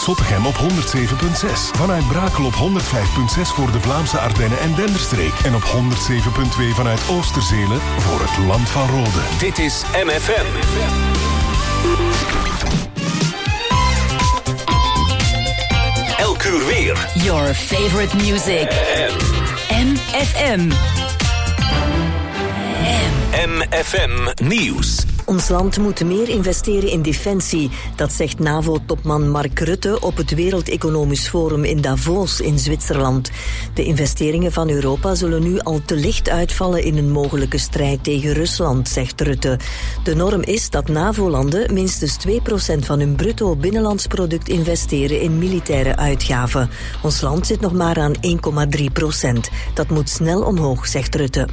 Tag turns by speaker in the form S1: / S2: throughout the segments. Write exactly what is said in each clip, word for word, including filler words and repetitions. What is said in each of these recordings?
S1: Zottegem op honderd zeven komma zes. Vanuit Brakel op honderd vijf komma zes voor de Vlaamse Ardennen en Denderstreek. En op honderd zeven komma twee vanuit Oosterzelen voor het Land van Rode.
S2: Dit is M F M. Elk uur weer.
S3: Your favorite music. M F M.
S2: M F M Nieuws.
S4: Ons land moet meer investeren in defensie. Dat zegt NAVO-topman Mark Rutte op het Wereld Economisch Forum in Davos in Zwitserland. De investeringen van Europa zullen nu al te licht uitvallen in een mogelijke strijd tegen Rusland, zegt Rutte. De norm is dat NAVO-landen minstens twee procent van hun bruto binnenlands product investeren in militaire uitgaven. Ons land zit nog maar aan één komma drie procent. Dat moet snel omhoog, zegt Rutte.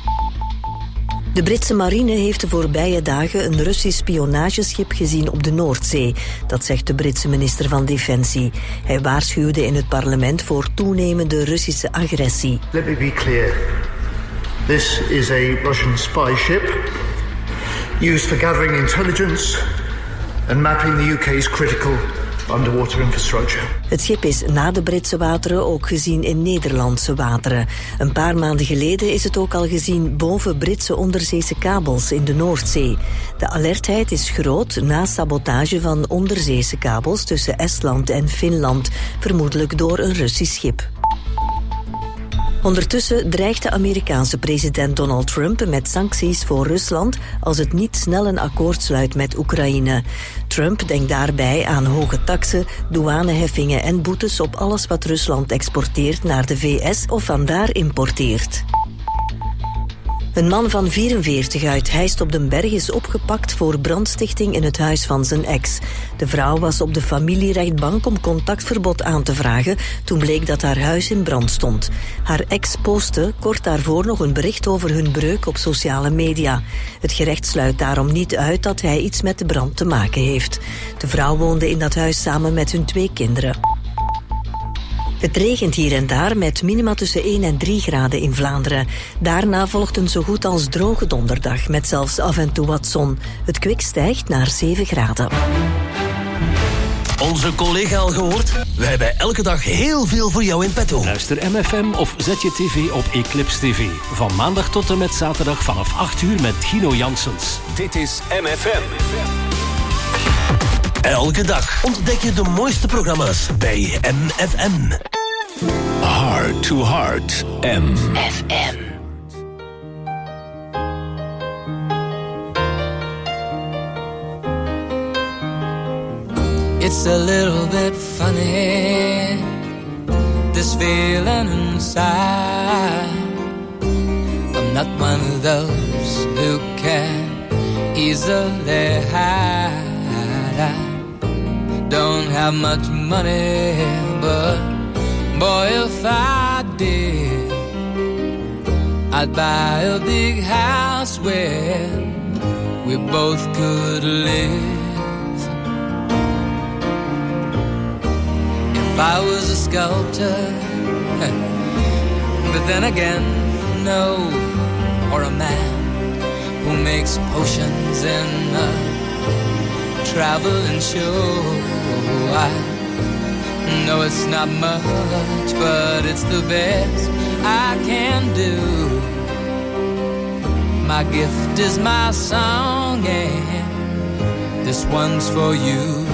S4: De Britse marine heeft de voorbije dagen een Russisch spionageschip gezien op de Noordzee. Dat zegt de Britse minister van Defensie. Hij waarschuwde in het parlement voor toenemende Russische agressie.
S5: Let me be clear. This is a Russian spy ship used for gathering intelligence and mapping the U K's critical underwater infrastructure.
S4: Het schip is na de Britse wateren ook gezien in Nederlandse wateren. Een paar maanden geleden is het ook al gezien boven Britse onderzeese kabels in de Noordzee. De alertheid is groot na sabotage van onderzeese kabels tussen Estland en Finland, vermoedelijk door een Russisch schip. Ondertussen dreigt de Amerikaanse president Donald Trump met sancties voor Rusland als het niet snel een akkoord sluit met Oekraïne. Trump denkt daarbij aan hoge taksen, douaneheffingen en boetes op alles wat Rusland exporteert naar de V S of vandaar importeert. Een man van vierenveertig uit Heist op den Berg is opgepakt voor brandstichting in het huis van zijn ex. De vrouw was op de familierechtbank om contactverbod aan te vragen toen bleek dat haar huis in brand stond. Haar ex postte kort daarvoor nog een bericht over hun breuk op sociale media. Het gerecht sluit daarom niet uit dat hij iets met de brand te maken heeft. De vrouw woonde in dat huis samen met hun twee kinderen. Het regent hier en daar met minima tussen één en drie graden in Vlaanderen. Daarna volgt een zo goed als droge donderdag met zelfs af en toe wat zon. Het kwik stijgt naar zeven graden.
S6: Onze collega al gehoord? Wij hebben elke dag heel veel voor jou in petto.
S7: Luister M F M of zet je tv op Eclipse T V. Van maandag tot en met zaterdag vanaf acht uur met Gino Janssens.
S2: Dit is M F M.
S6: Elke dag ontdek je de mooiste programma's bij M F M.
S2: Heart to Heart. M
S3: F M.
S8: It's a little bit funny, this feeling inside. I'm not one of those who can easily hide. I don't have much money, but boy, if I did, I'd buy a big house where we both could live. If I was a sculptor, but then again, no, or a man who makes potions in a traveling show. I know it's not much, but it's the best I can do. My gift is my song, and this one's for you.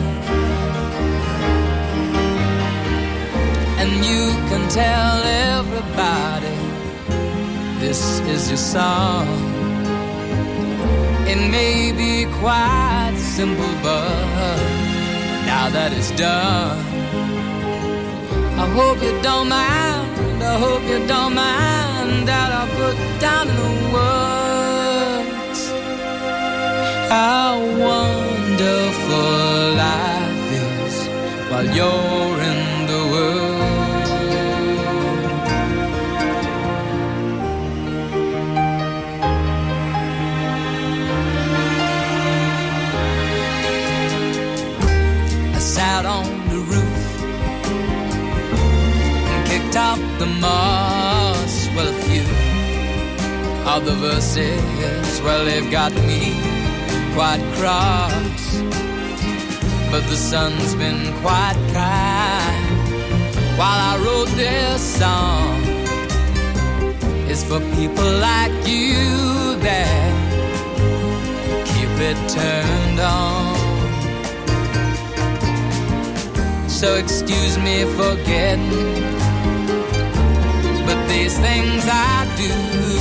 S8: And you can tell everybody this is your song. It may be quite simple, but now that it's done, I hope you don't mind, I hope you don't mind that I put down in the words how wonderful life is while you're in the world. Out on the roof and kicked out the moss. Well, a few of the verses, well, they've got me quite cross. but the sun's been quite kind. While I wrote this song, it's for people like you that keep it turned on. So excuse me for getting, but these things I do,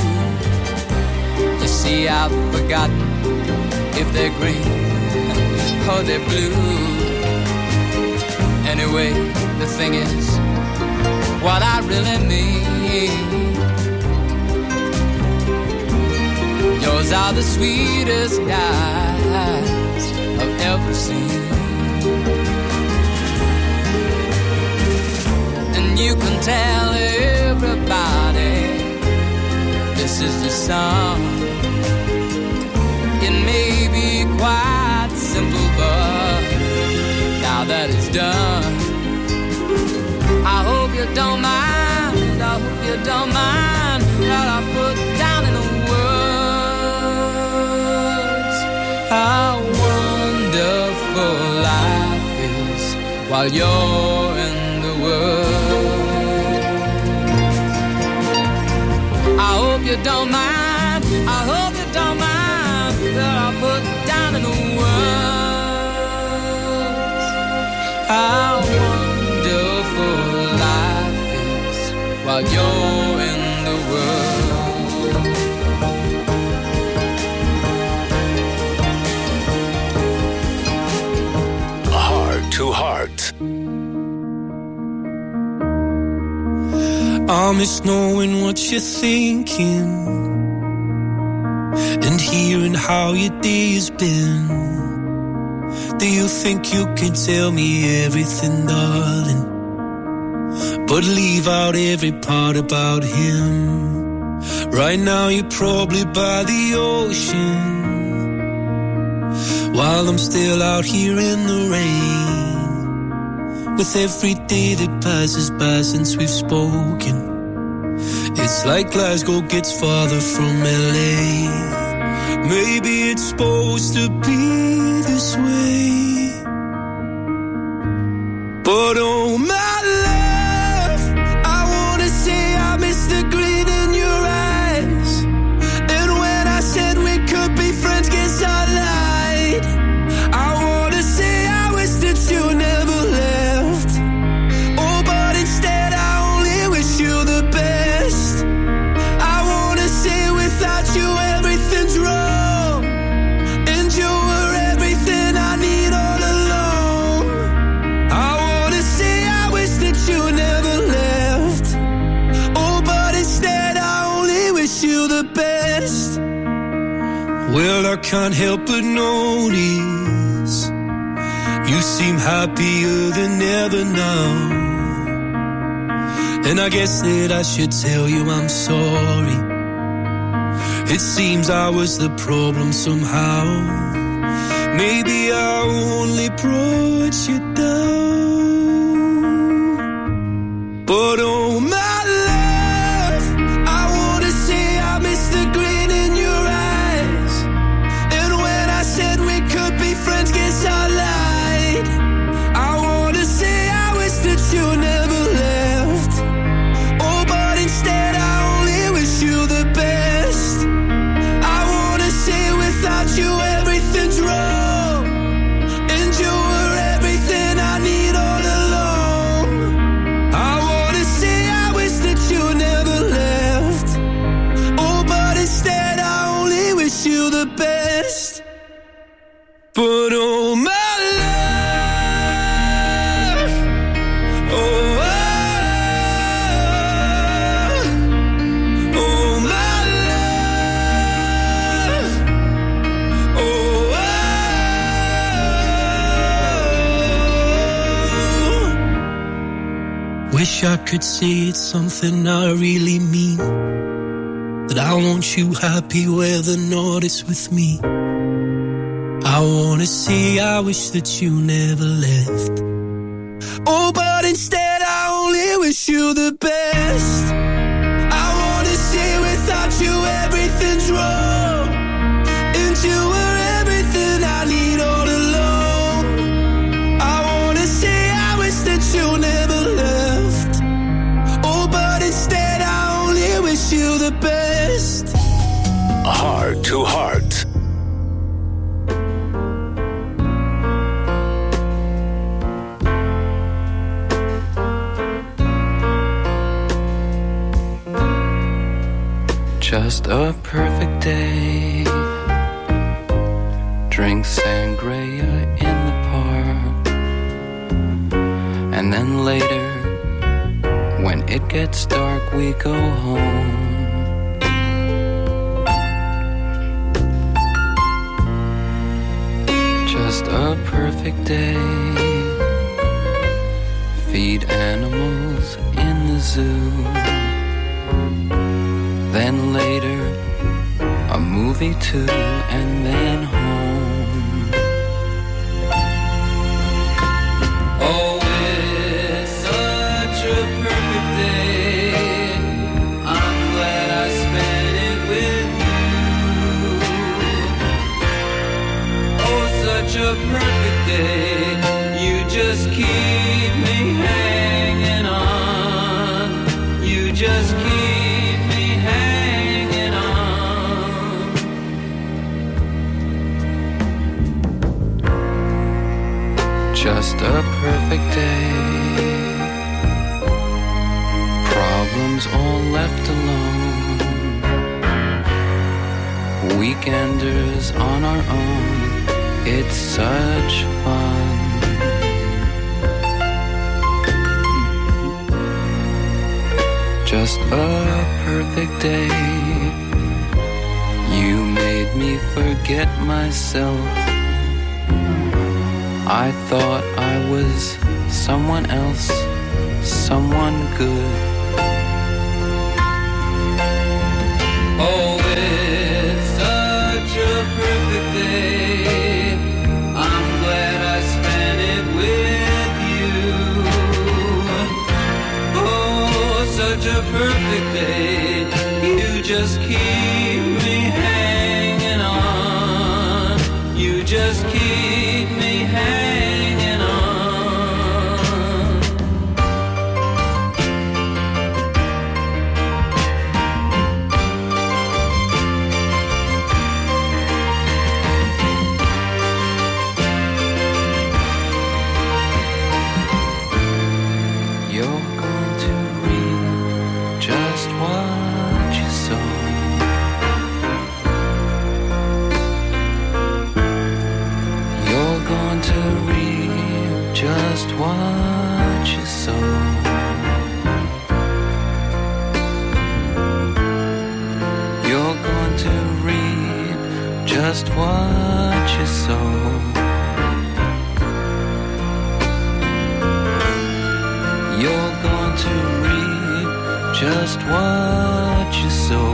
S8: you see I've forgotten if they're green or they're blue. Anyway, the thing is, what I really mean, yours are the sweetest eyes I've ever seen. And you can tell everybody this is the song. It may be quite simple, but now that it's done, I hope you don't mind, I hope you don't mind what I put down in the words. How wonderful life is while you're in the world. I hope you don't mind, I hope you don't mind that I put down in the words. How wonderful life is while you're in the world.
S2: Heart to Heart.
S9: I miss knowing what you're thinking and hearing how your day has been. Do you think you can tell me everything, darling, but leave out every part about him? Right now you're probably by the ocean, while I'm still out here in the rain. With every day that passes by since we've spoken, it's like Glasgow gets farther from L A. Maybe it's supposed to be this way, but oh my love, I wanna say I miss the grin in your eyes. And when I said we could be friends, guess I lied. I wanna say I wish that you never left. Oh, but instead I only wish you the best. I wanna say without you everything's wrong, and you were everything I need all along. I wanna say I wish that you never left. Oh, but instead I only wish you the best. Well, I can't help but notice you seem happier than ever now, and I guess that I should tell you I'm sorry. It seems I was the problem somehow. Maybe I only brought you down, but oh my love, I wanna say I miss the grin in your eyes. And when I said we could be friends, guess I lied. I wanna say I wish that you never left. Oh, but instead I only wish you the best. I wanna say without you everything's wrong, and you were everything I need all along. I wanna say I wish that you never left. Oh, but instead I only wish you the best. But oh my love, oh, oh, oh my love, oh, oh. Wish I could say it's something I really mean, that I want you happy whether or not it's with me. I wanna say I wish that you never left. Oh, but instead I only wish you the best. I wanna say without you everything's wrong, and you were everything I need all along.
S2: to Heart.
S10: Just a perfect day. Drink sangria in the park. And then later, when it gets dark, we go home. Just a perfect day. Feed animals in the zoo. Then later, a movie too, and then home. Oh, it's such a perfect day. I'm glad I spent it with you. Oh, such a perfect day. You just keep me hanging on. You just keep just a perfect day. Problems all left alone. Weekenders on our own. It's such fun. Just a perfect day. You made me forget myself. I thought I was someone else, someone good. Oh, it's such a perfect day. I'm glad I spent it with you. Oh, such a perfect day. You just keep me hanging on. You just keep me hanging on. You're going to reap just what you sow. You're going to reap just what you sow. You're going to reap just what you sow. You're going to reap just what you sow.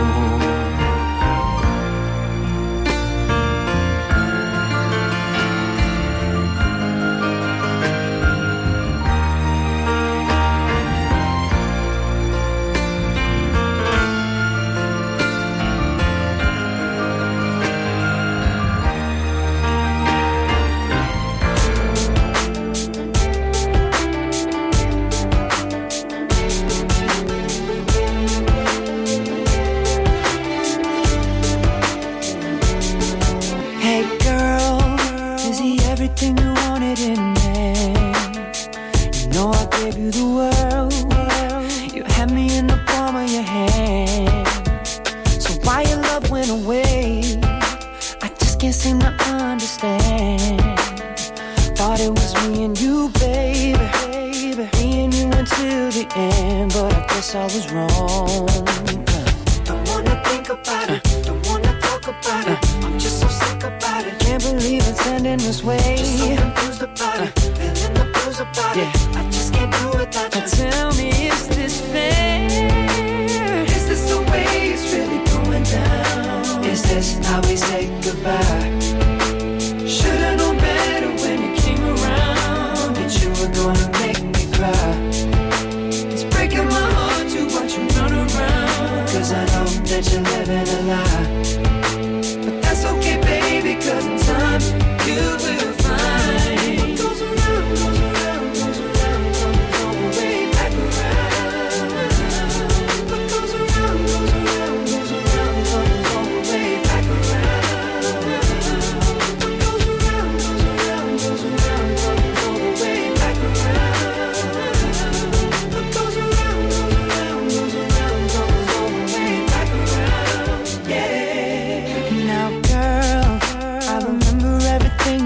S9: Back around.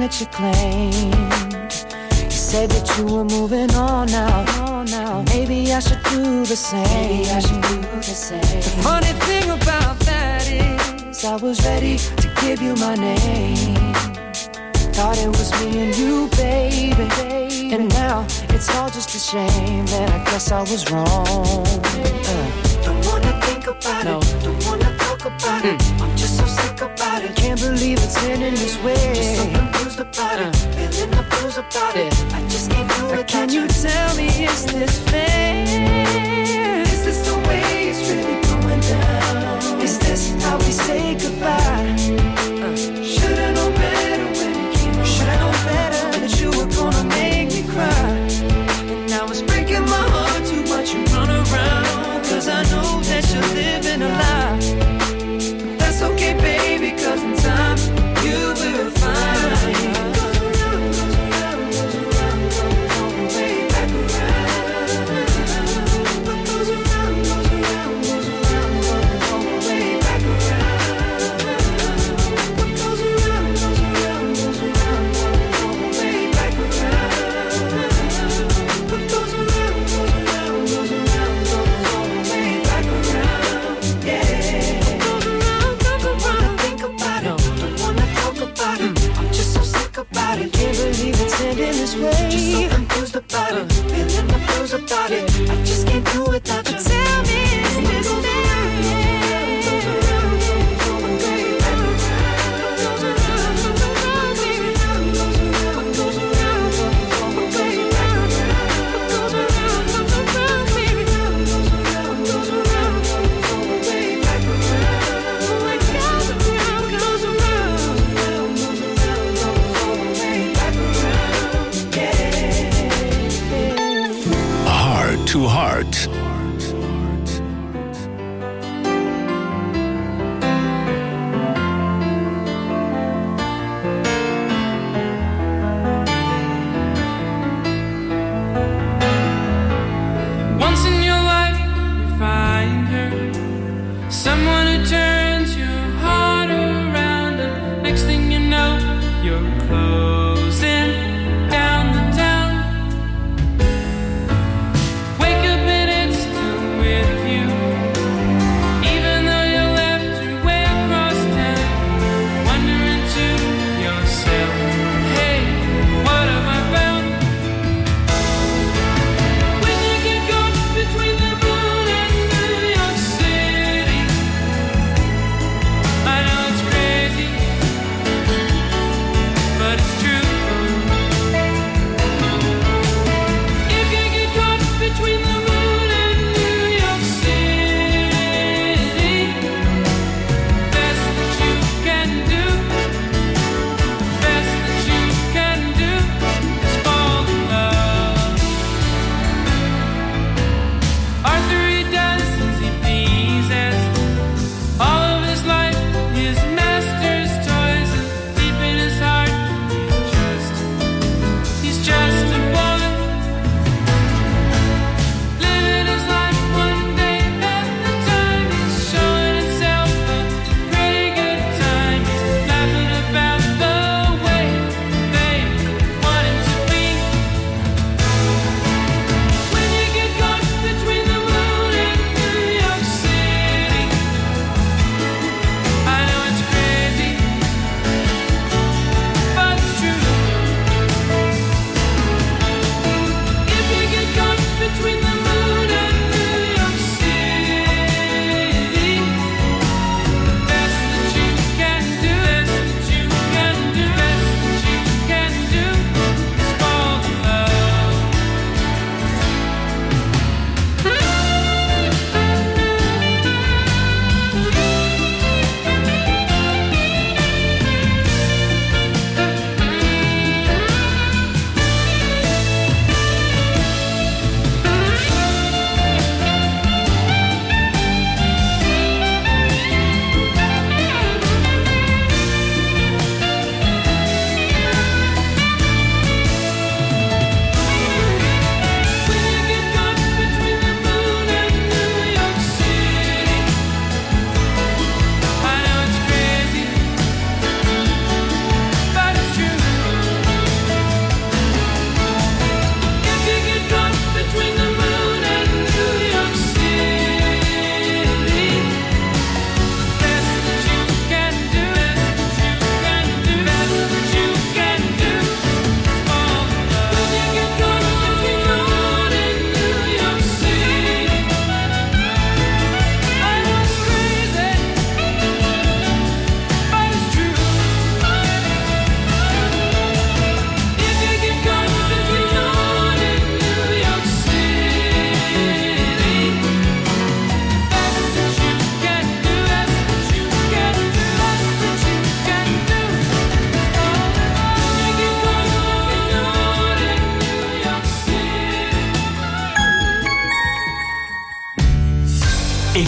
S11: that you claimed. You said that you were moving on now. Now maybe I should do the same. Maybe I should do the same. The funny thing about that is I was ready to give you my name. Thought it was me and you, baby. And now it's all just a shame. And I guess I was wrong. uh. Don't wanna think about no. it. Don't wanna talk about mm. it. I'm just so sick about it. Can't believe it's ending this way. Just so confused about uh. it. Feeling the blues about yeah. it. I just can't do it. Can you tell me, is this fair? Is this the way it's really going down? Is this how we say goodbye? Uh. Should've known better when it came around. Should've known better that you were gonna make me cry. And now it's breaking my heart to watch you run around. Cause I know that you're living a lie. But that's okay, baby, cause in time you will find. This way. Just so confused about it, feeling the blues about it. I just can't do it without you. Tell me, is this fair?
S2: To Heart.
S10: Once in your life you find her, someone who turns your heart around, and next thing you know you're closing down the town. Wake up and it's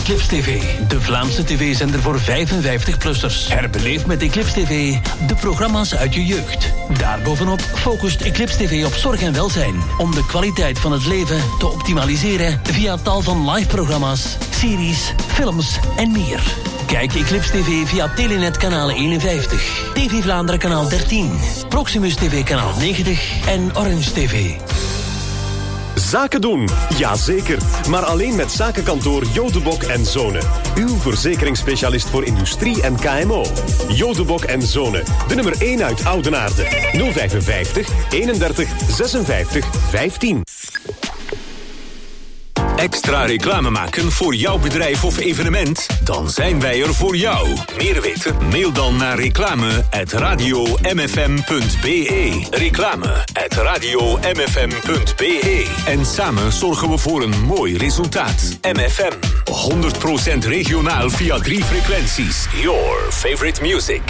S6: Eclipse T V, de Vlaamse tv-zender voor vijfenvijftig-plussers. Herbeleef met Eclipse T V de programma's uit je jeugd. Daarbovenop focust Eclipse T V op zorg en welzijn, om de kwaliteit van het leven te optimaliseren via tal van live-programma's, series, films en meer. Kijk Eclipse T V via Telenet kanaal eenenvijftig, T V Vlaanderen kanaal dertien, Proximus T V kanaal negentig en Orange T V.
S12: Zaken doen, jazeker. Maar alleen met zakenkantoor Jodebok en Zonen. Uw verzekeringsspecialist voor industrie en K M O. Jodebok en Zonen, de nummer één uit Oudenaarde. nul vijfenvijftig, eenendertig, zesenvijftig, vijftien.
S2: Extra reclame maken voor jouw bedrijf of evenement? Dan zijn wij er voor jou. Meer weten? Mail dan naar reclame at radio m f m punt b e. Reclame at radio m f m punt b e. En samen zorgen we voor een mooi resultaat. M F M, honderd procent regionaal via drie frequenties. Your favorite music.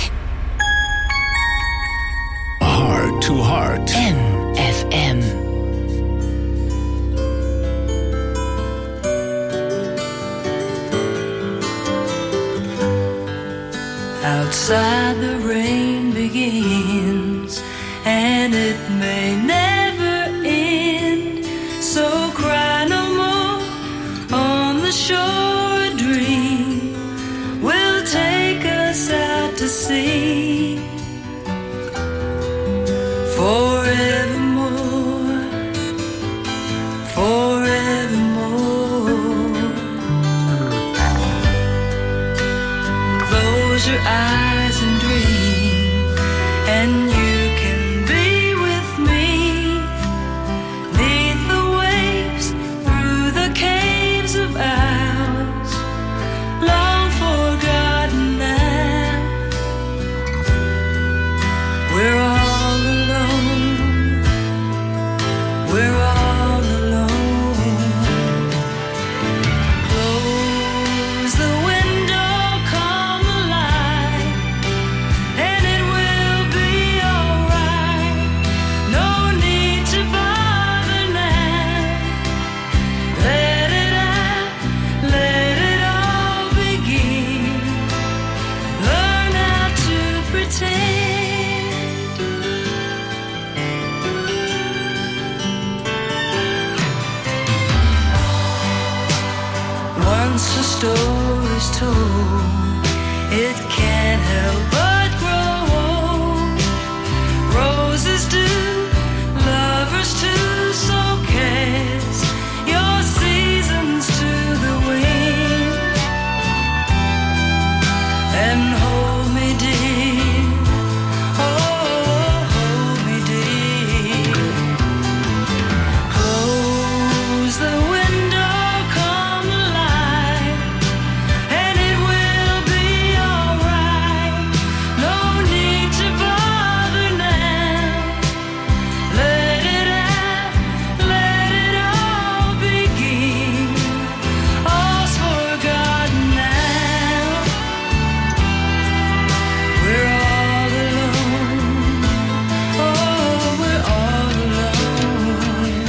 S2: Heart to Heart.
S3: M F M.
S11: Outside the rain begins, and it may never end. So cry no more on the shore. A dream will take us out to sea forevermore, forevermore. Close your eyes and dream, and you can be with me. Neath the waves, through the caves of ours, long forgotten now. We're all alone, we're all alone. Close the window, calm the light, and it will be alright. No need to bother now. Let it out, let it all begin. Learn how to pretend. Once a story's told, it can't help but grow old. Roses do, lovers too, so cast your seasons to the wind and hold me dear, oh, hold me dear. Close the window, calm the light, and it will be alright. No need to bother now. Let it out, let it all begin. All's forgotten now. We're all alone, oh, we're all alone.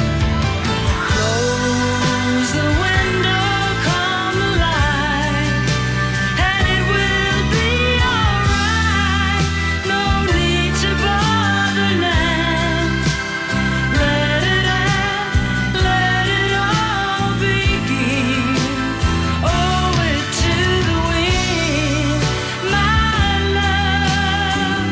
S11: Close the window, calm the light, and it will be alright. No need to bother now. Let it out, let it all begin. Owe it to the wind, my love.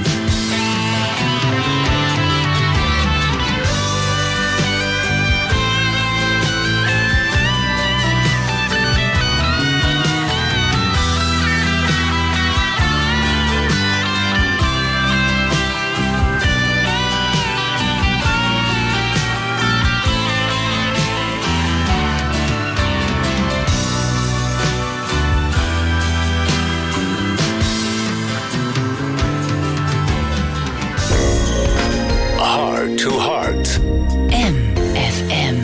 S2: Heart to Heart.
S3: M F M.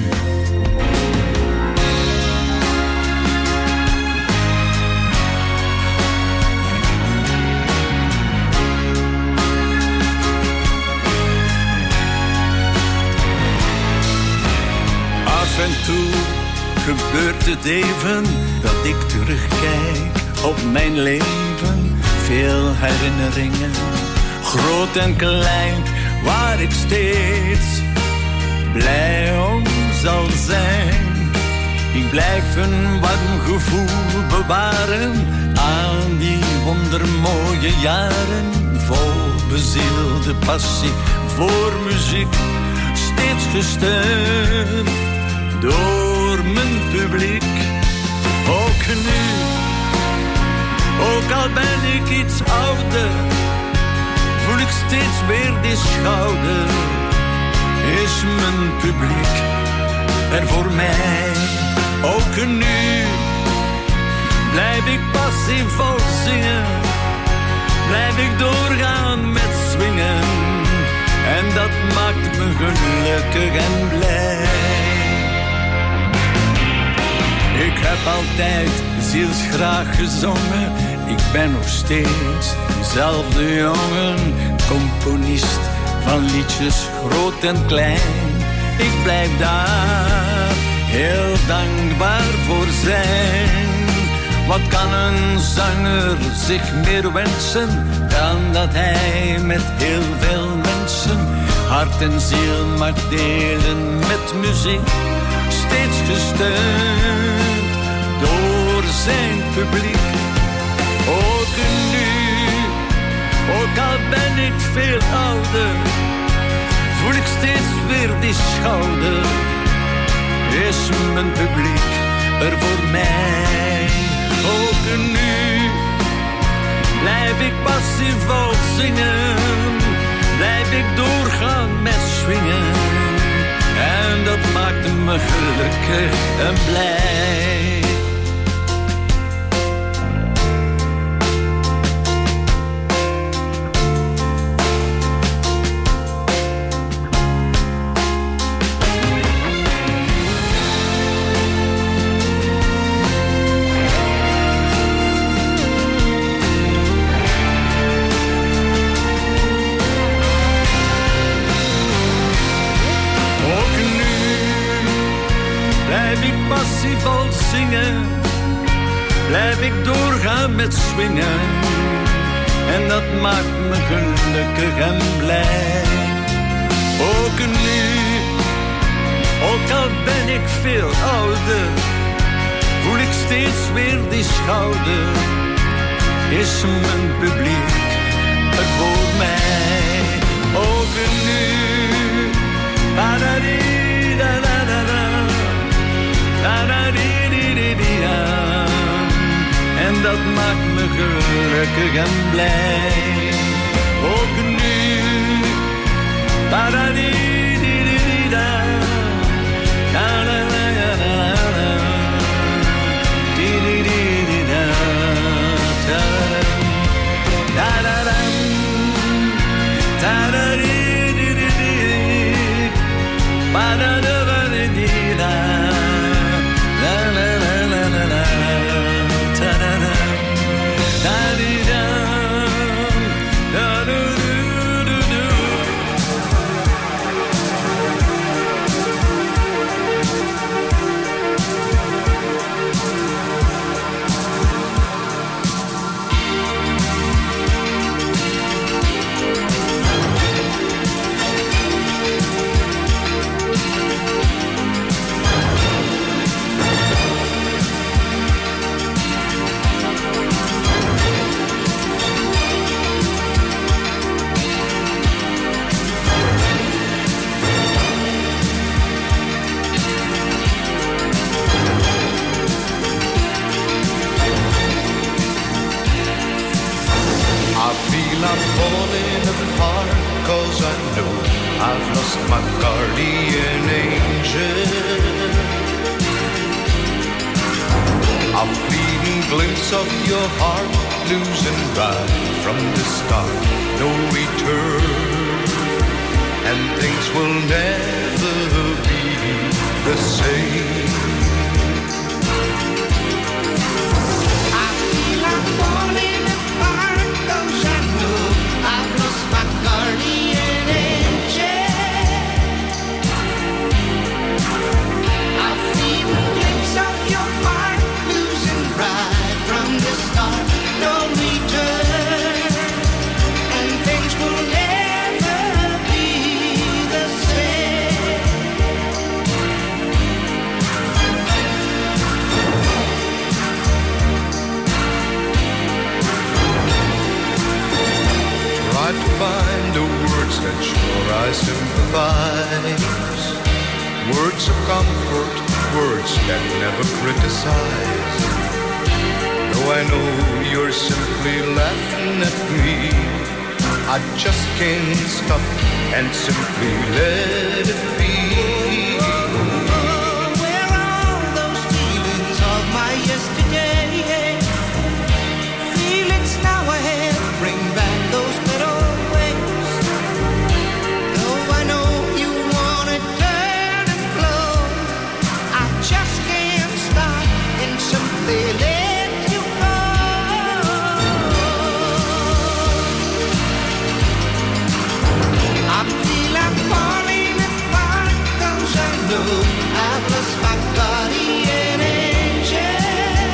S2: Af en toe
S13: gebeurt het even dat ik terugkijk op mijn leven. Veel herinneringen, groot en klein, waar ik steeds blij om zal zijn. Ik blijf een warm gevoel bewaren aan die wondermooie jaren. Vol bezielde passie voor muziek, steeds gesteund door mijn publiek. Ook nu, ook al ben ik iets ouder, voel ik steeds weer die schouder. Is mijn publiek er voor mij? Ook nu blijf ik passievol zingen, blijf ik doorgaan met swingen. En dat maakt me gelukkig en blij. Ik heb altijd zielsgraag gezongen. Ik ben nog steeds diezelfde jongen, componist van liedjes groot en klein. Ik blijf daar heel dankbaar voor zijn. Wat kan een zanger zich meer wensen dan dat hij met heel veel mensen hart en ziel mag delen met muziek. Steeds gesteund door zijn publiek. Ook nu, ook al ben ik veel ouder, voel ik steeds weer die schouder. Is mijn publiek er voor mij? Ook nu blijf ik passievol zingen, blijf ik doorgaan met swingen. En dat maakt me gelukkig en blij. Passievol zingen, blijf ik doorgaan met swingen. En dat maakt me gelukkig en blij. Ook nu, ook al ben ik veel ouder, voel ik steeds weer die schouder. Is mijn publiek er voor mij? Ook nu, pa-da-dee-da-da-da-da. En dat maakt me gelukkig en blij. Ook nu, pa-da-dee-dee-dee-da, da-da-da-da-da-da, dee-dee-dee-dee-da, da-da-dam, da-da-dee-dee-dee-dee, pa-da-da-da-dee-da.
S14: I'm falling apart, cause I know I've lost my guardian angel. A fleeting glimpse of your heart, losing right from the start, no return. And things will never be the same.
S9: I feel I'm falling apart, cause I know I've lost my guardian angel. I feel a glimpse
S14: I sympathize. Words of comfort, words that never criticize. Though I know you're simply laughing at me, I just can't stop and simply let it be.
S9: Where are those feelings of my yesterday? Feelings now ahead, bring back those better ways. Though I know you wanna turn and flow, I just can't stop and simply let you go. I feel like falling apart 'cause I know I've lost my guardian angel.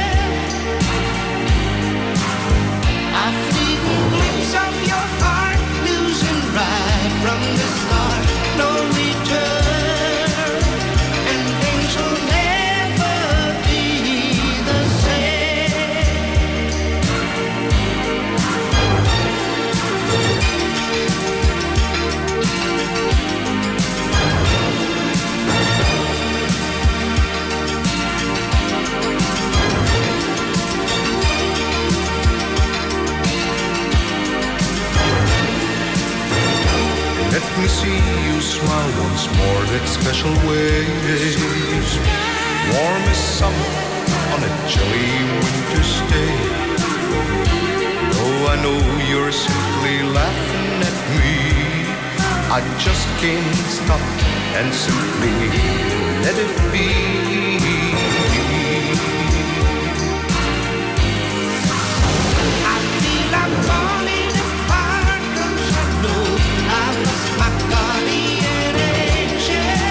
S9: I feel a glimpse of your heart losing right from the start. No return, and things will never be the same.
S14: Let me see you smile once more that special way. Warm as summer on a chilly winter's day. Though I know you're simply laughing at me, I just can't stop and simply let it be.
S9: I feel like falling apart 'cause I know I've lost my guardian angel.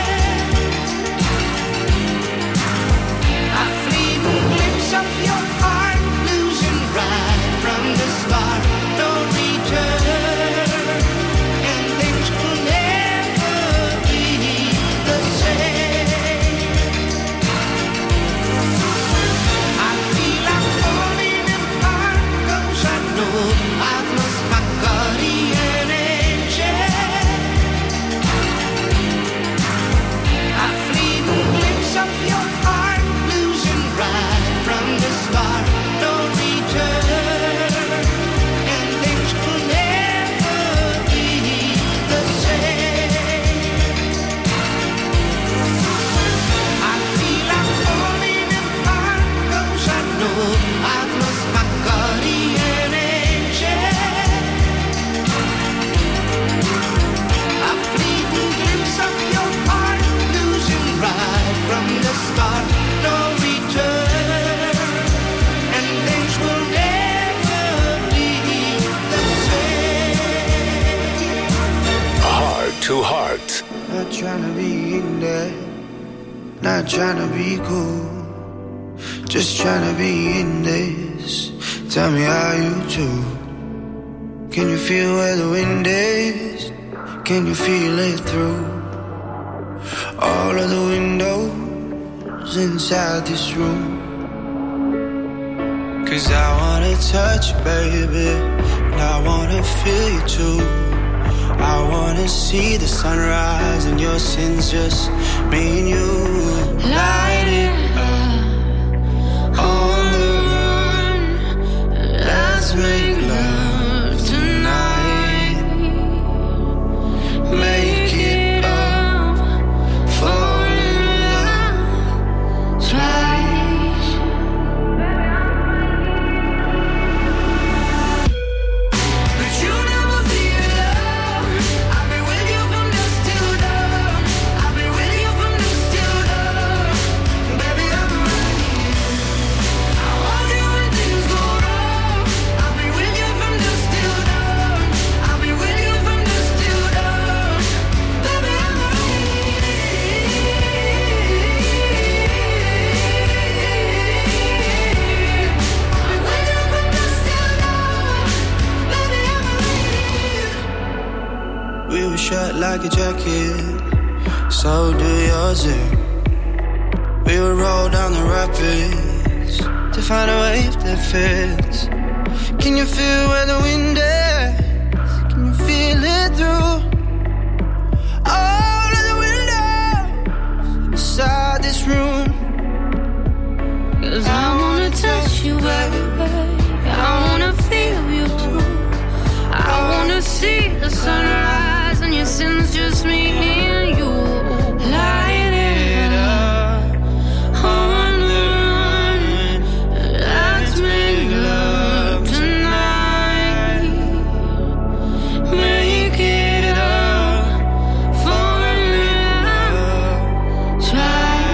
S9: I feel a glimpse of your heart losing right from the start. No return, and things will never be the same. I feel like falling apart 'cause I know I've lost my guardian angel. I feel a glimpse of your heart losing right from the start. No return, and things will never be the same. I feel like falling apart 'cause I know I've lost my guardian angel. A fleeting glimpse of your heart losing right from the start. No return, and things will never be the same.
S2: Heart to Heart.
S15: Not trying to be in there, not trying to be cool, just trying to be in this. Tell me how you do. Can you feel where the wind is? Can you feel it through all of the windows inside this room? 'Cause I wanna touch you, baby, and I wanna feel you too. I wanna see the sunrise and your sins, just me and you. Light it up on the run. Let's make love tonight. Make it up, fall in love twice. But you never be alone. I'll be with you from dusk till dawn. I'll be with you from dusk till dawn. Baby, I'm right here. I want you when things go wrong. I'll be with you from dusk till dawn. I'll be with you from dusk till dawn. Baby, I'm right here. I'll be with you from dusk till dawn. Baby, I'm right here. We were shut like a jacket, so do yours. eh? We would roll down the rapids to find a wave that fits. Can you feel where the wind is? Can you feel it through
S10: see the sunrise and your sins just me and you. Light it up on the run. Let's make love tonight. Make it up for love. Try.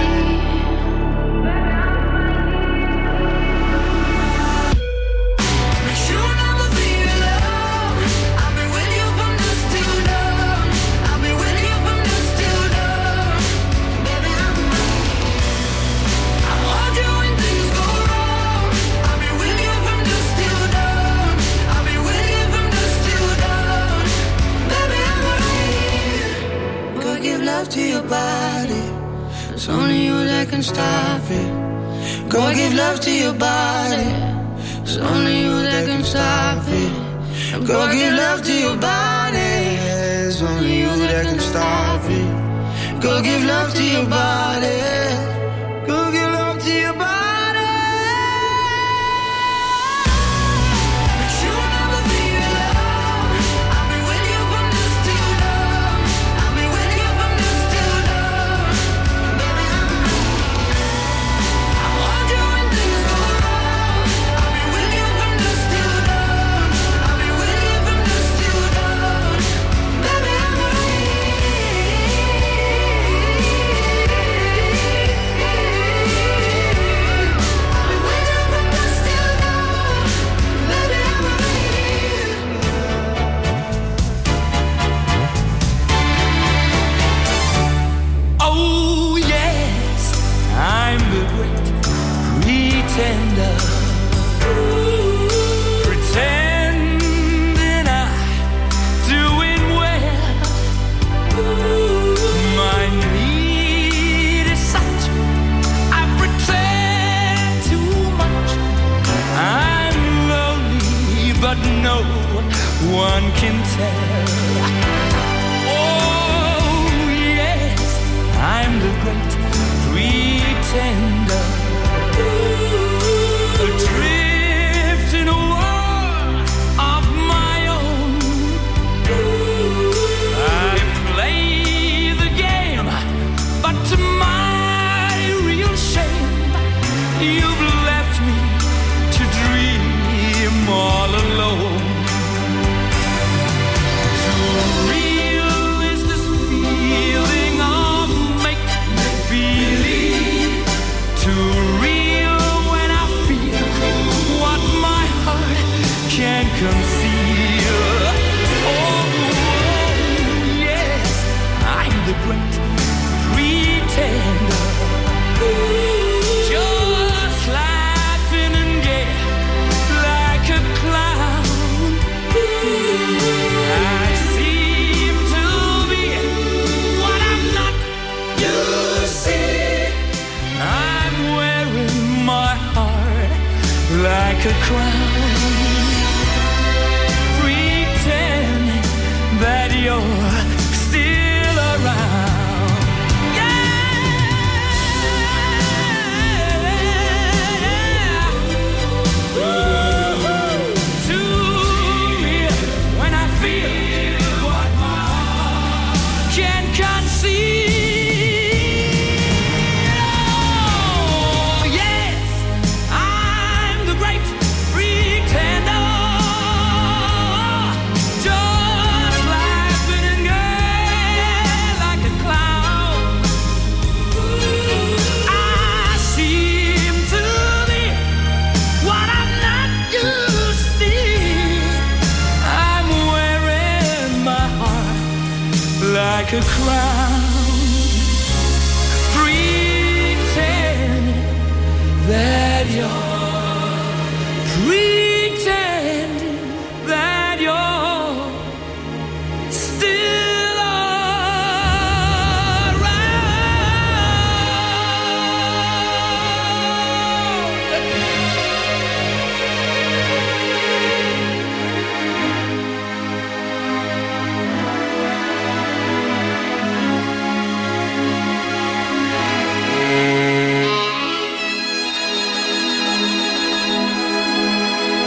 S10: But you'll never be alone. I'll be with you from dusk till dawn. I'll be with you from dusk till dawn. Baby, I'm right here. I'll hold you when things go wrong. I'll be with you from dusk till dawn. I'll be with you from dusk till dawn. Baby, I'm right here. Go give love to your body. It's only you that can stop it. Go give love to your body. It's only you that can stop it. Go give love to your body. It's only you that can stop it. Go give love to your body. Go give love to your body. But you'll never be alone. I'll be with you from dusk till dawn. I'll be with you from dusk till dawn. Baby, I'm right here. I'll hold you when things go wrong. I'll be with you from dusk till dawn. I'll be with you from dusk till dawn. Baby, I'm right
S9: Oh yes, I'm the great pretender. Pretending I'm doing well. My need is such, I pretend too much. I'm lonely, but no one can tell. Oh yes, I'm the great pretender. Adrift in a world of my own. I play the game, but to my real shame, you've left me to dream all alone. Too real is this feeling of make-believe. Too real when I feel what my heart can't conceal. Oh, yes, I'm the great pretender. Just laughing and gay like a clown. I seem to be what I'm not. You see, I'm wearing my heart like a crown. Pretending that you're still around. Yeah. Ooh, too real when I feel what my heart can conceal. Oh, yes, I'm the great pretender. Just laughing and gay like a clown. I seem to be what I'm not, you see. I'm wearing my heart like a crown. Pretending that you're pretending that you're still around.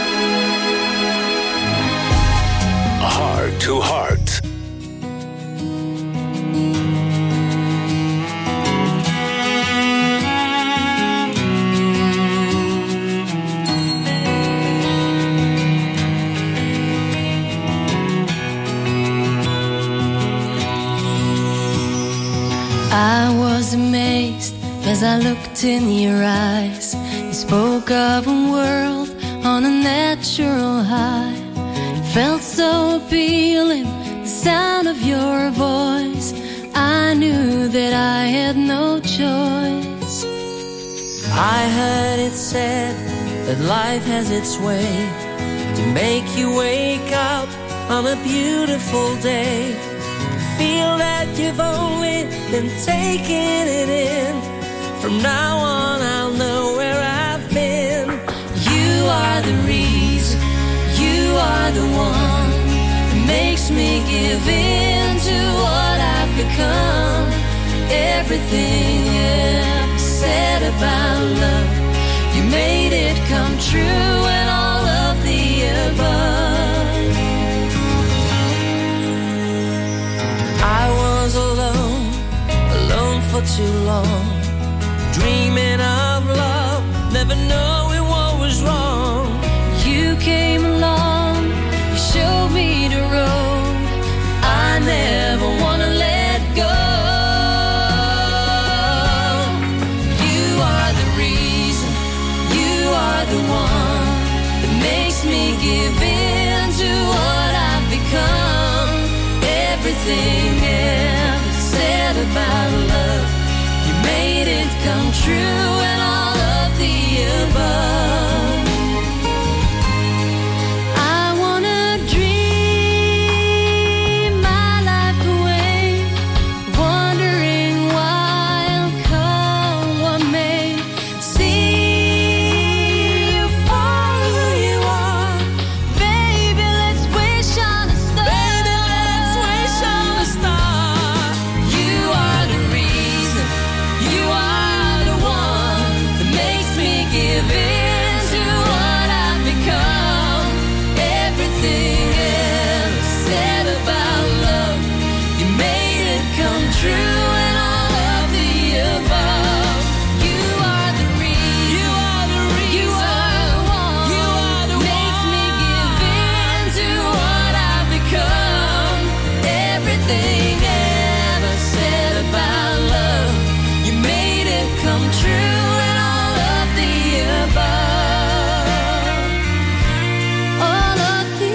S11: I was amazed as I looked in your eyes. You spoke of a world on a natural high. It felt so appealing, the sound of your voice. I knew that I had no choice.
S16: I heard it said that life has its way to make you wake up on a beautiful day. Feel that you've only been taking it in. From now on I'll know where I've been.
S11: You are the reason, you are the one that makes me give in to what I've become. Everything ever said about love, you made it come true, and all of the above.
S16: I was alone, alone for too long, dreaming of love, never knowing what was wrong.
S11: You came along, you showed me the road. I never wanna let go. You are the reason, you are the one that makes me give in to what I've become. Everything ever said about love, you made it come true, and all of the above. I wanna dream my life away, wondering why I'll come what may. See you for who you are, baby. Let's wish on a star.
S16: Baby, let's wish on a star.
S11: You are the reason, you are the one that makes me give in to what I've become. Everything ever said about love, you made it come true, and all of the above. You are the reason,
S16: You are the reason,
S11: you are the one
S16: you are the
S11: makes me
S16: one.
S11: give in to what I've become. Everything ever said about love, you made it come true, and all of the above. All of the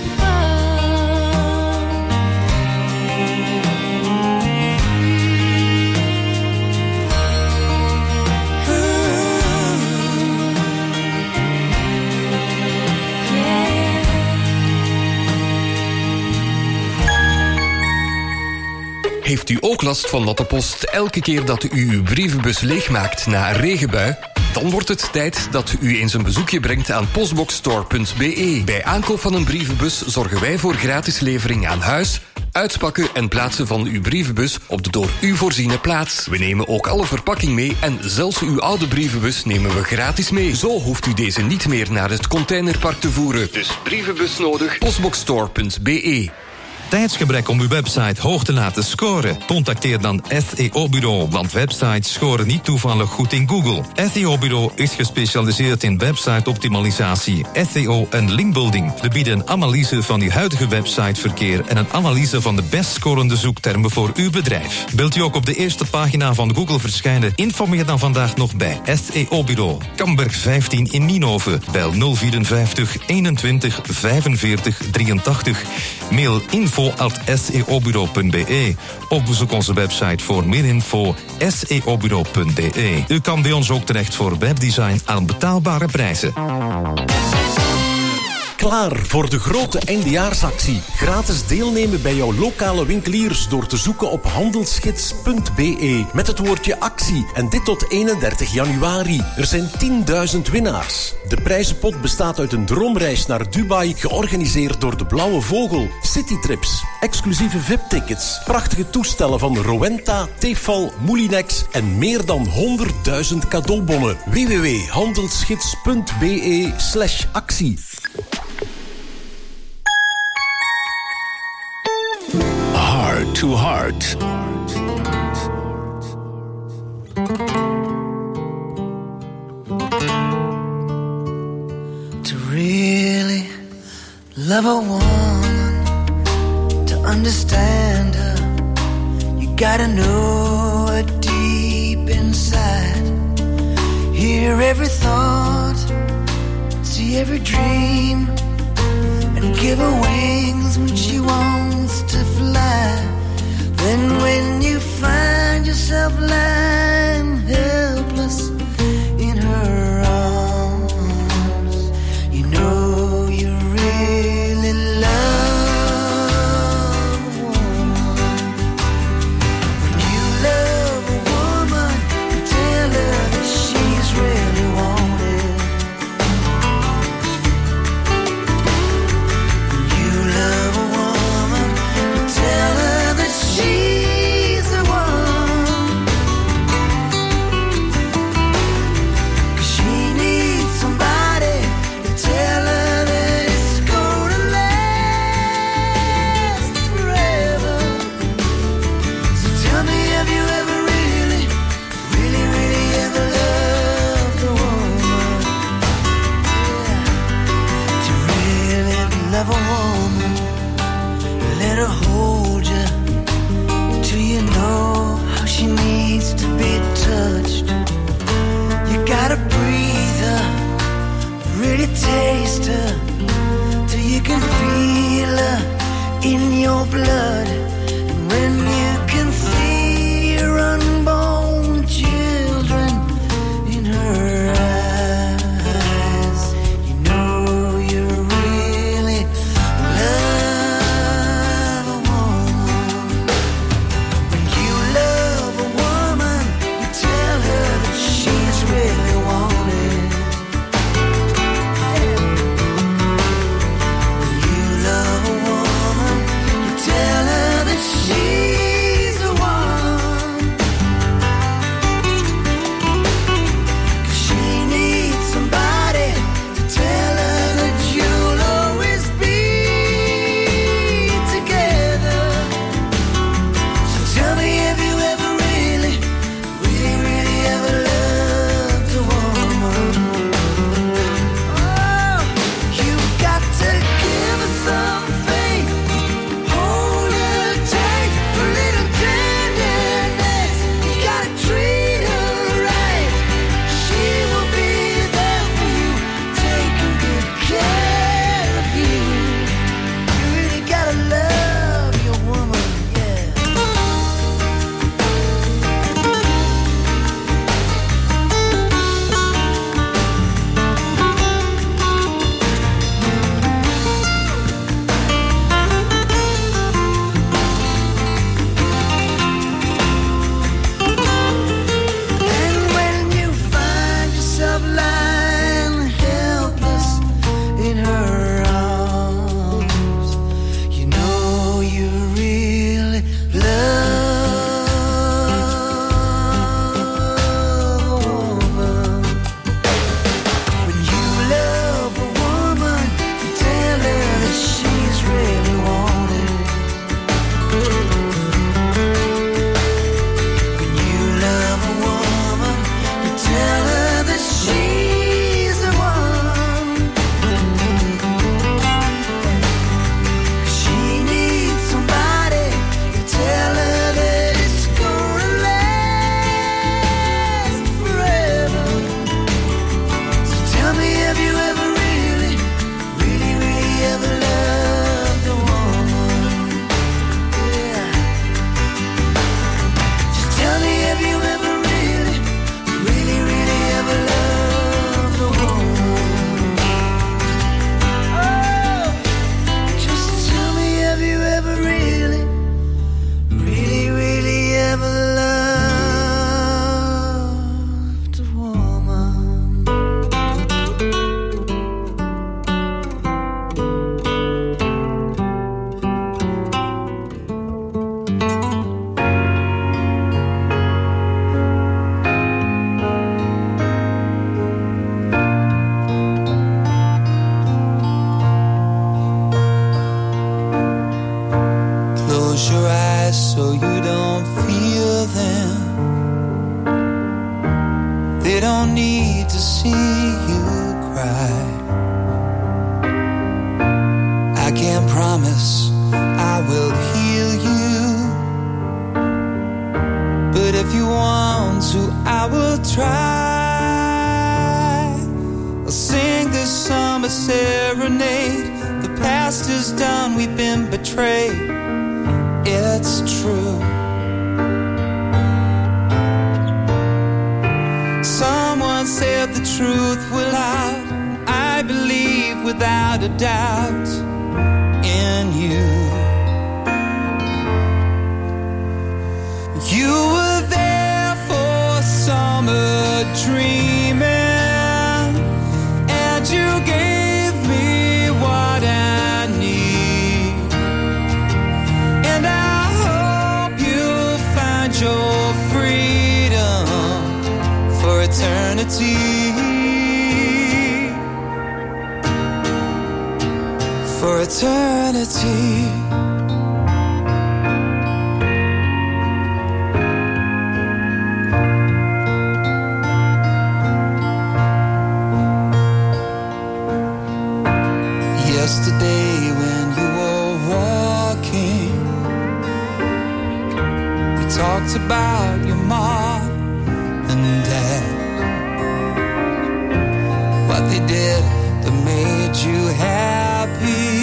S17: Heeft u ook last van natte post elke keer dat u uw brievenbus leegmaakt na een regenbui? Dan wordt het tijd dat u eens een bezoekje brengt aan postboxstore punt b e. Bij aankoop van een brievenbus zorgen wij voor gratis levering aan huis, uitpakken en plaatsen van uw brievenbus op de door u voorziene plaats. We nemen ook alle verpakking mee en zelfs uw oude brievenbus nemen we gratis mee. Zo hoeft u deze niet meer naar het containerpark te voeren. Dus brievenbus nodig, postboxstore punt b e.
S18: Tijdsgebrek om uw website hoog te laten scoren? Contacteer dan S E O-bureau, want websites scoren niet toevallig goed in Google. S E O-bureau is gespecialiseerd in website-optimalisatie, S E O en linkbuilding. We bieden een analyse van uw huidige websiteverkeer en een analyse van de best scorende zoektermen voor uw bedrijf. Wilt u ook op de eerste pagina van Google verschijnen? Informeer dan vandaag nog bij S E O-bureau. Kamberg vijftien in Nienhoven. Bel nul vierenvijftig eenentwintig vijfenveertig drieëntachtig. Mail info at s e o bureau punt b e. Of bezoek onze website voor meer info s e o bureau punt b e. U kan bij ons ook terecht voor webdesign aan betaalbare prijzen.
S19: Klaar voor de grote eindejaarsactie. Gratis deelnemen bij jouw lokale winkeliers door te zoeken op handelsgids punt b e met het woordje actie. En dit tot eenendertig januari. Er zijn tienduizend winnaars. De prijzenpot bestaat uit een droomreis naar Dubai, georganiseerd door de Blauwe Vogel, citytrips, exclusieve V I P-tickets, prachtige toestellen van Rowenta, Tefal, Moulinex en meer dan honderdduizend cadeaubonnen. w w w punt handelsgids punt b e slash actie.
S2: Heart to Heart.
S20: To really love a woman, to understand her, you gotta know hear every thought, see every dream, and give her wings when she wants to fly. Then when you find yourself lying helpless in her arms, you know you really love a woman. When you love a woman, you tell her that she's really wanted. When you love a woman, you tell her that she's the one. 'Cause she needs somebody to tell her that it's gonna last forever. So tell me, have you ever really, really, really ever loved a woman? Yeah. To really love a woman, let her hold you till you know how she needs to be touched. You gotta breathe her, really taste her, till you can feel her in your blood. And when you can see your unborn children in her eyes, you know you really love a woman. When you love a woman, you tell her that she's really wanted. When you love a woman, you tell her that she's the one. 'Cause she needs somebody to tell her that you'll always be together. So tell me, have you ever really, really, really ever loved a woman? Oh, you got to give her some faith, hold her tight, a little tenderness. You gotta treat her right. She will be there for you, taking good care of you. You really gotta love your woman, yeah. And when you find yourself lying helpless in her arms, you know you really love a woman. When you love a woman, you tell her that she's really wanted. When you love a woman, you tell her that she's the one. 'Cause she needs somebody to tell her that it's gonna last forever. So tell me, have you ever really, really, really ever loved a woman? Yeah. Just tell me, have you ever really, really, really ever loved a woman? Oh, just tell me, have you ever really, really, really ever loved a woman? Close your eyes so you don't feel them. They don't need to see you cry. I can't promise I will heal you, but if you want to, I will try.
S9: past is done, we've been betrayed. It's true. Someone said the truth will out. I believe without a doubt in you. You were there for summer dreaming, and you gave me what I need. And I hope you find your freedom for eternity. For eternity. Yesterday when you were walking, we talked about your mom and dad, what they did that made you happy,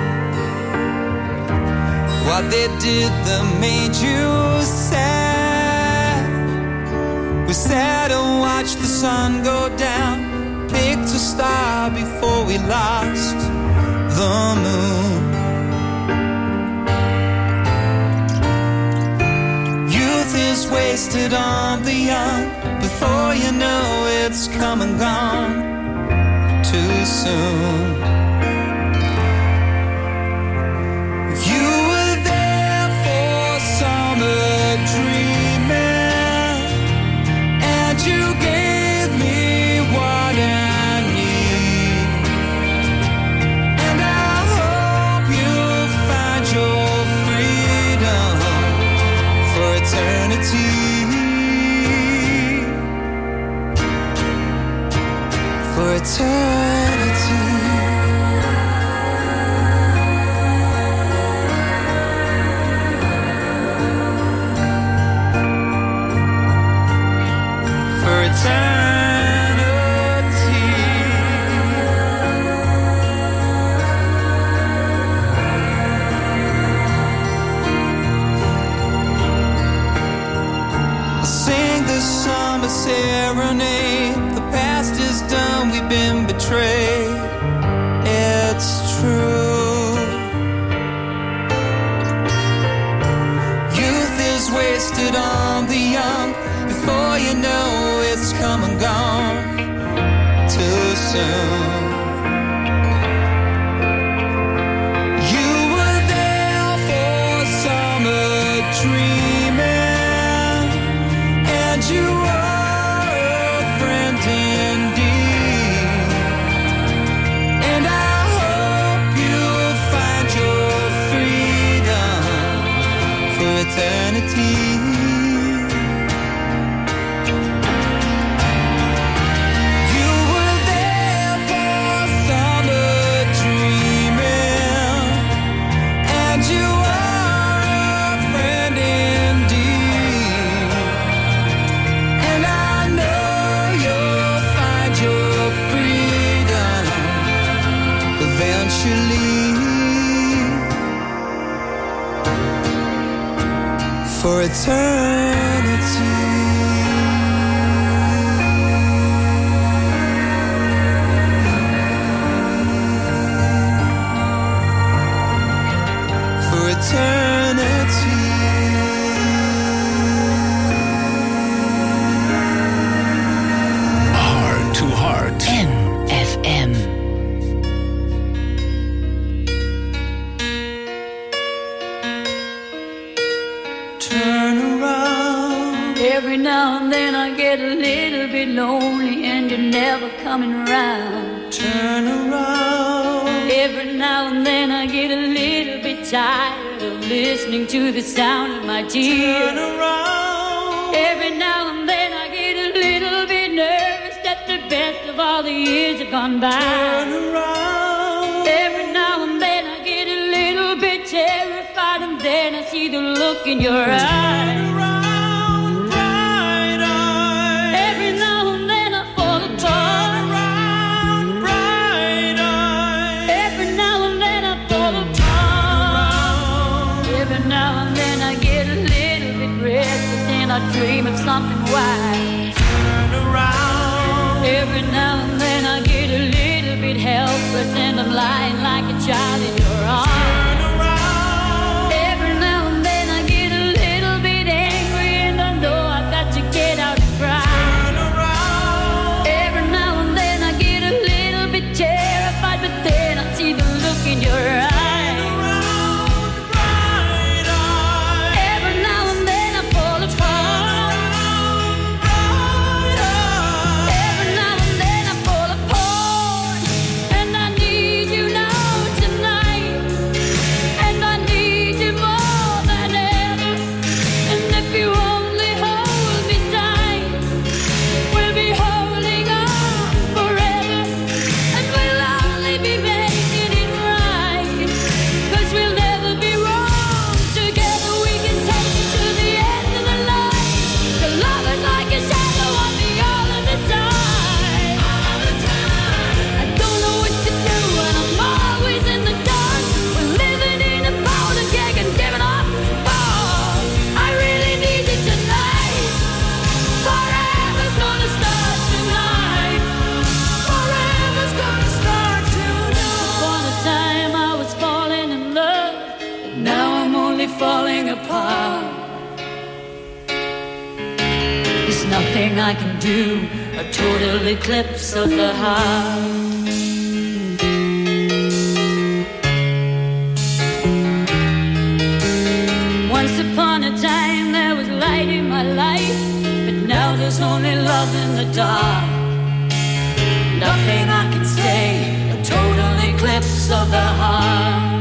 S9: what they did that made you sad. We sat and watched the sun go down, picked a star before we lost the moon. Youth is wasted on the young. Before you know it's come and gone too soon. You were there for summer dreaming, and you gave me what I need. And I hope you find your freedom for eternity. For eternity. For eternity. I'll sing this summer serenade. The past is done, we've been betrayed. It's true. Youth is wasted on the young. Before you know it's come and gone too soon. You were there for summer dreaming, and you are a friend indeed. And I hope you'll find your freedom for eternity. You were there for summer dreaming, and you are a friend indeed. And I know you'll find your freedom eventually. For eternity. For eternity.
S2: Heart to Heart.
S3: M F M.
S9: Turn around.
S21: Every now and then I get a little bit lonely and you're never coming around.
S9: Turn around.
S21: Every now and then I get a little bit tired of listening to the sound of my tears.
S9: Turn around.
S21: Every now and then I get a little bit nervous that the best of all the years have gone by.
S9: Turn around.
S21: Every now and then I get a little bit terrified, and then I see the look in your eyes.
S9: Turn around, bright eyes.
S21: Every now and then I fall apart.
S9: Turn around, bright eyes.
S21: Every now and then I fall dream of something wise. Turn around. Every now and then I get a little bit helpless and I'm lying like a child in your arms. Turn around. Every now and then I get a little bit angry and I know I've got to get out and cry. Turn around. Every now and then I get a little bit terrified, but then I see the look in your eyes. Falling apart. There's nothing I can do, a total eclipse of the heart. Once upon a time there was light in my life, but now there's only love in the dark. Nothing I can say, a total eclipse of the heart.